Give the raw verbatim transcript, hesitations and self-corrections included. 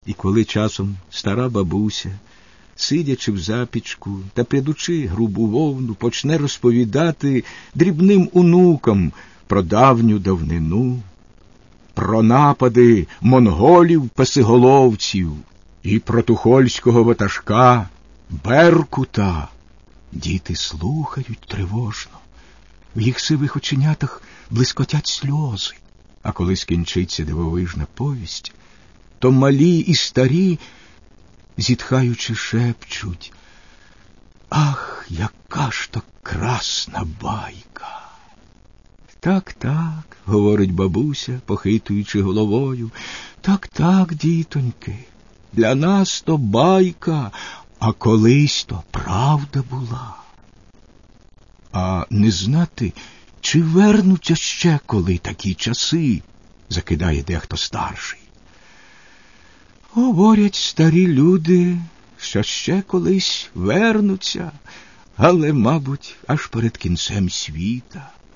І коли часом стара бабуся, сидячи в запічку та прядучи грубу вовну, почне розповідати дрібним онукам про давню давнину, про напади монголів-песиголовців і про тухольського ватажка Беркута, діти слухають тривожно. В їх сивих оченятах блискотять сльози. А коли скінчиться дивовижна повість, то малі і старі, зітхаючи, шепчуть: «Ах, яка ж то красна байка!» «Так, так», — говорить бабуся, похитуючи головою, «так, так, дітоньки, для нас то байка, а колись то правда була». А не знати, чи вернуться ще коли такі часи, закидає дехто старший. Говорять старі люди, що ще колись вернуться, але, мабуть, аж перед кінцем світа.